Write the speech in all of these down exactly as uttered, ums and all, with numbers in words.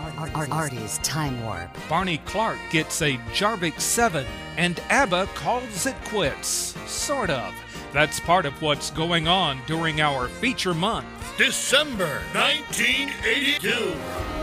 Ar- Artie's Time Warp. Barney Clark gets a Jarvik seven, and ABBA calls it quits. Sort of. That's part of what's going on during our feature month. December nineteen eighty-two.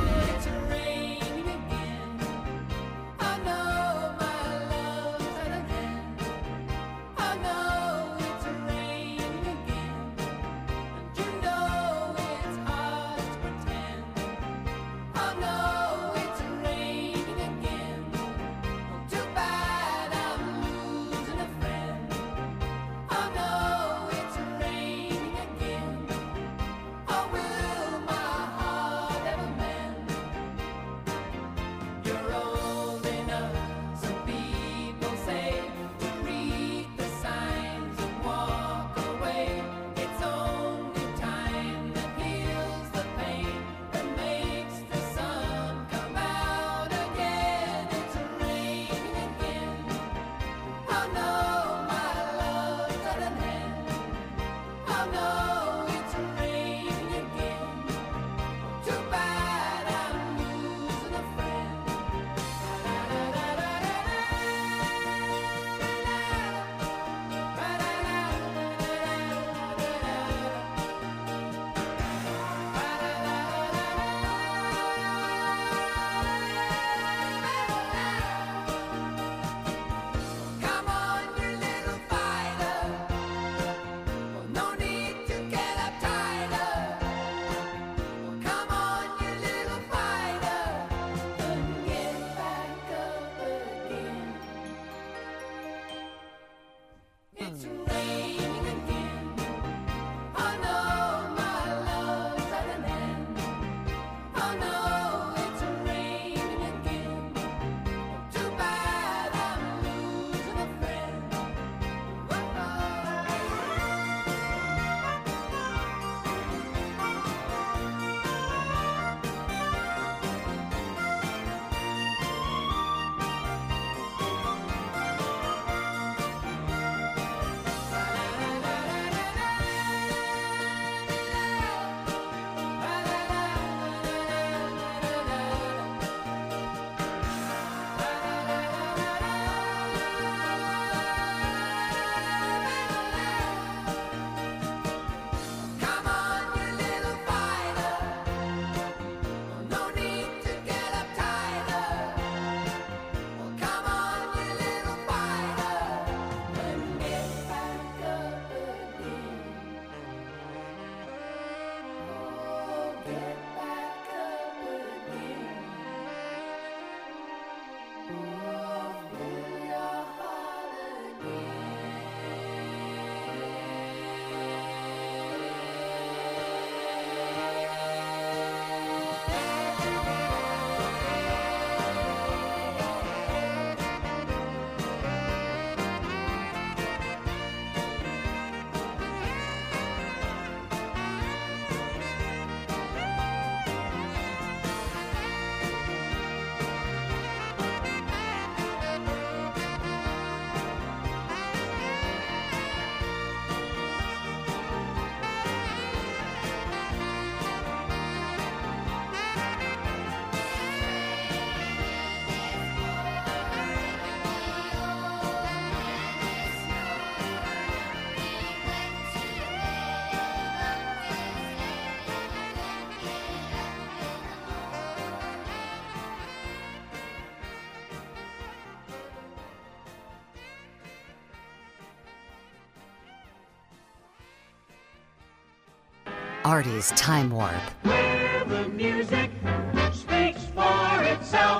Artie's Time Warp. Where the music speaks for itself.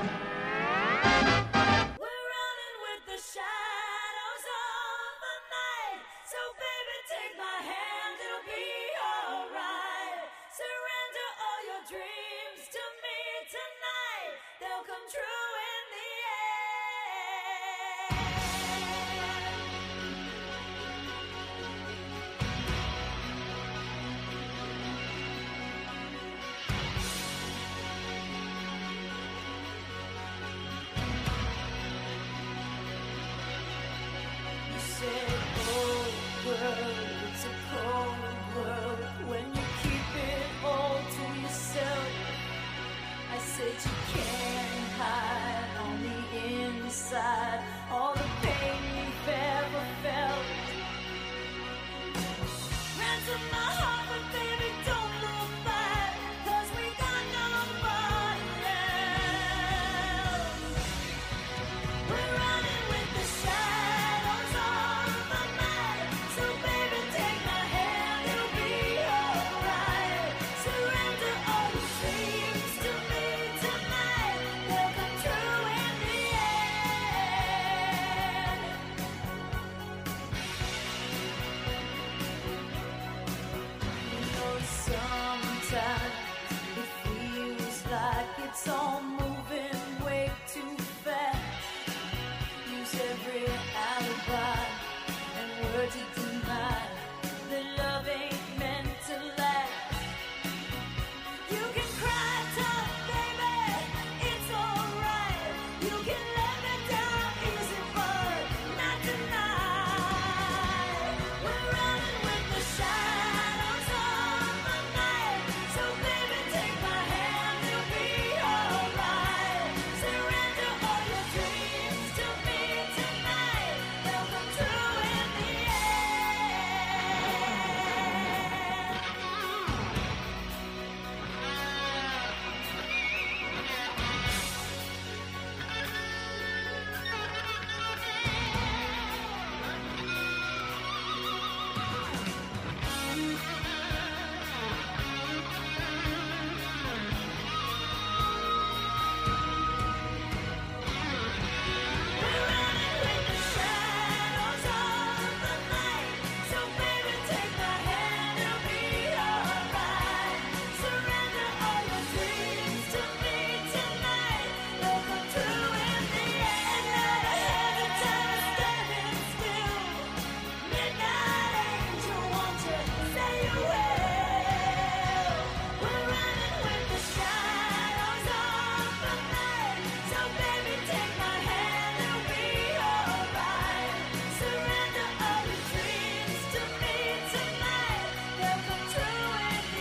We're running with the shadows of the night. So baby, take my hand, it'll be alright. Surrender all your dreams to me tonight. They'll come true in the I I said you can't hide on the inside all the pain you've ever felt. Ransom my heart, but baby, don't look back, 'cause we got nobody else. We're running with the shadows of the night, so baby, take my hand, it'll be alright. Surrender all your dreams to me tonight, they'll come true in the end. You know, sometimes it feels like it's all moving way too fast. Use every alibi and word to deny that love ain't meant to last. You can cry tough, baby, it's alright. You can let me down easy, but not tonight. We're running with the shadows of the night, so baby, take my hand, it'll be alright. Surrender all your dreams to me tonight, they'll come true in the We're running with the shadows of the night, so baby, take my hand, it'll be alright. Surrender all your dreams to me tonight, they'll come true in the end. Not ahead of time, standing still. Midnight angel, won't you say you will? We're running with the shadows of the night, so baby, take my hand, it'll be alright. Surrender all your dreams to me tonight, they'll come true in the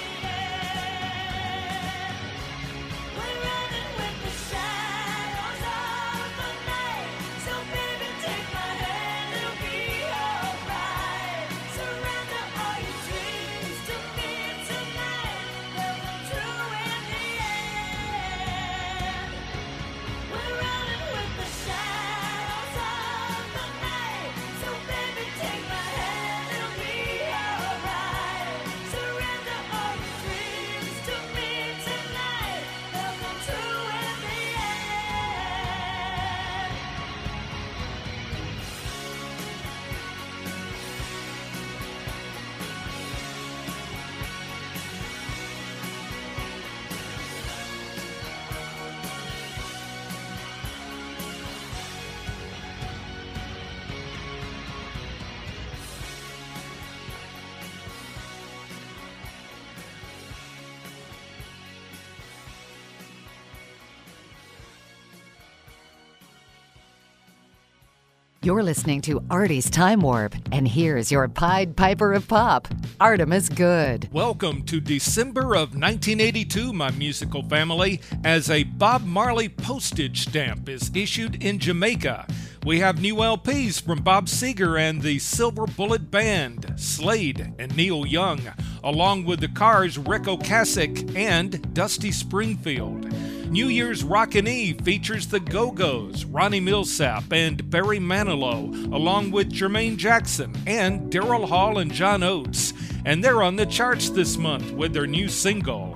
end. We're running with the shadows of the night, so baby, take my hand, it'll be alright. Surrender all your dreams to me tonight, they'll come true in the end. We're running with the shadows of the night, so baby, take my hand, it'll be alright. Surrender all your dreams to me tonight, they'll come true in the end. You're listening to Artie's Time Warp, and here's your Pied Piper of Pop, Artemis Good. Welcome to December of nineteen eighty-two, my musical family, as a Bob Marley postage stamp is issued in Jamaica. We have new L Ps from Bob Seger and the Silver Bullet Band, Slade and Neil Young, along with the Cars' Rick Ocasek and Dusty Springfield. New Year's Rockin' Eve features the Go-Go's, Ronnie Millsap, and Barry Manilow, along with Jermaine Jackson and Daryl Hall and John Oates. And they're on the charts this month with their new single.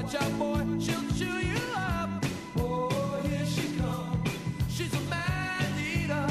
Watch out, boy, she'll chew you up. Oh, here she comes. She's a man eater.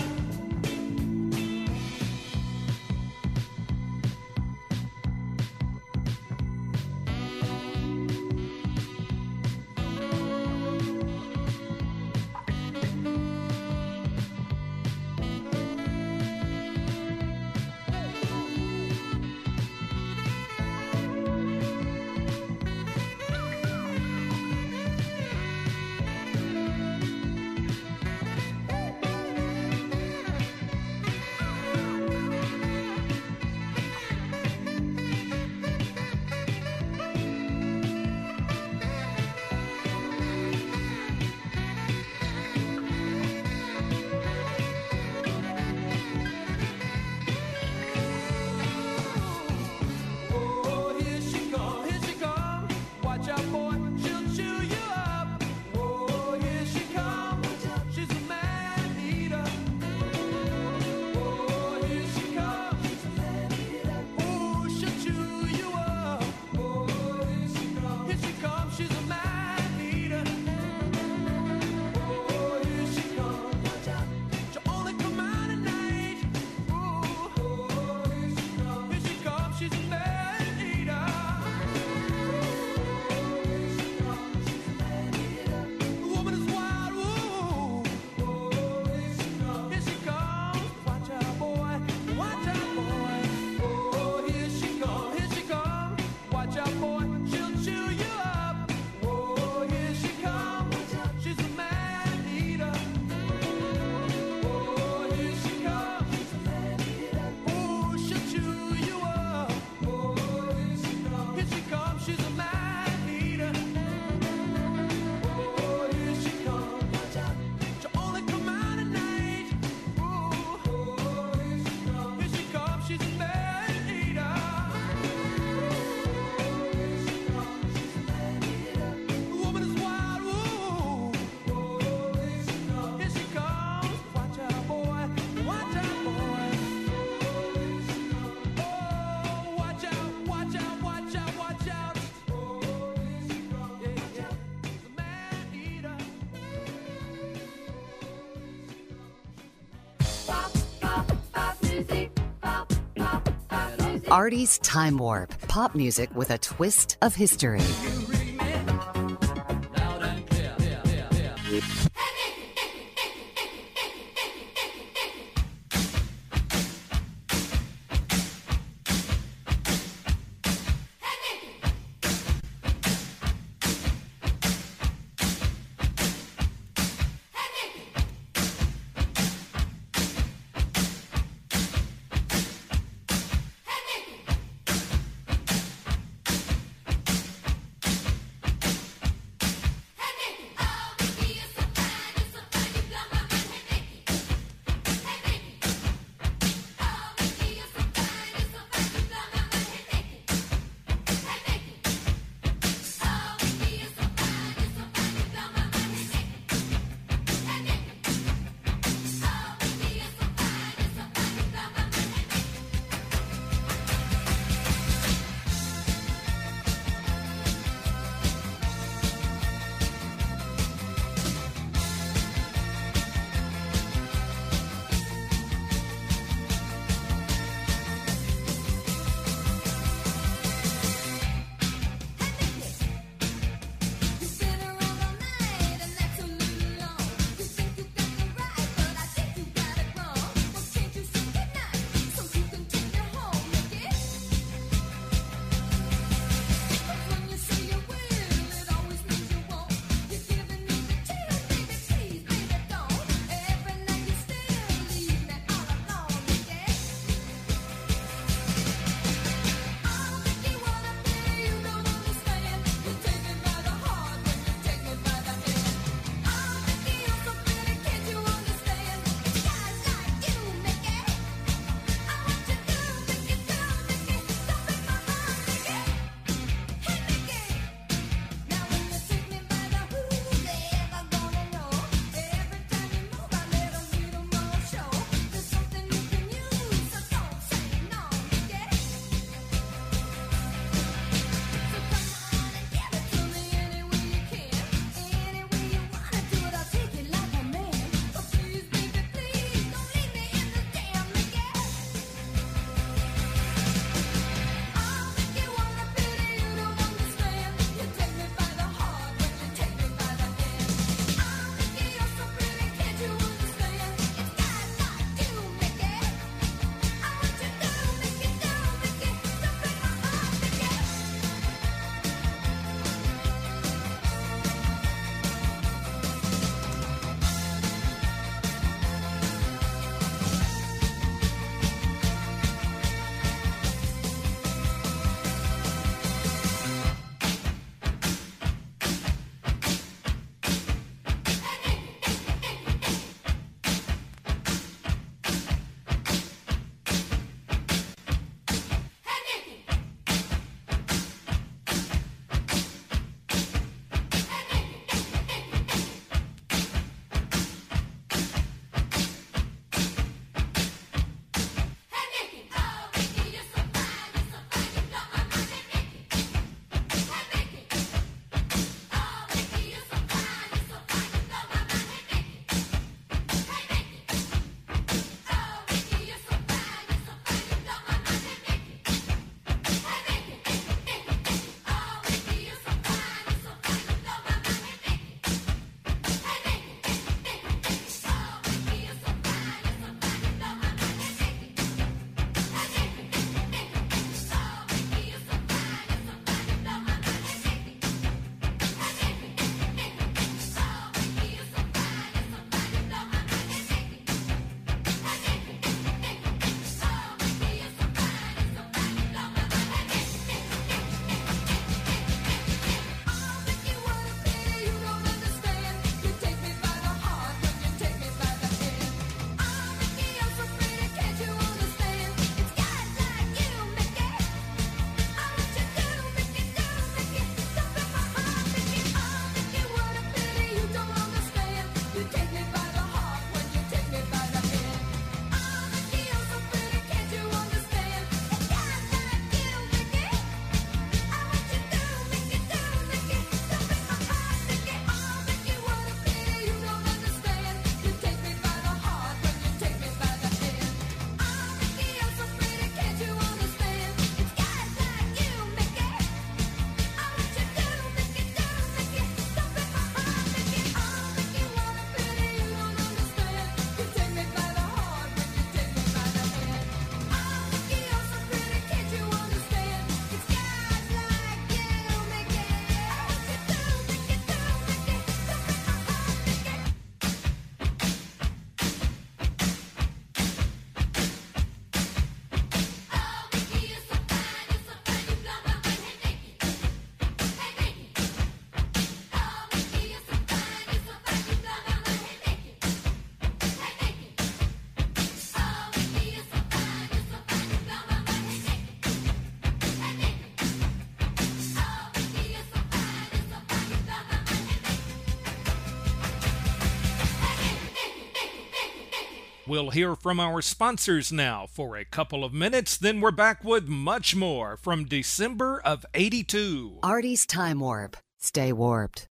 Artie's Time Warp. Pop music with a twist of history. We'll hear from our sponsors now for a couple of minutes, then we're back with much more from December of eighty-two. Artie's Time Warp. Stay warped.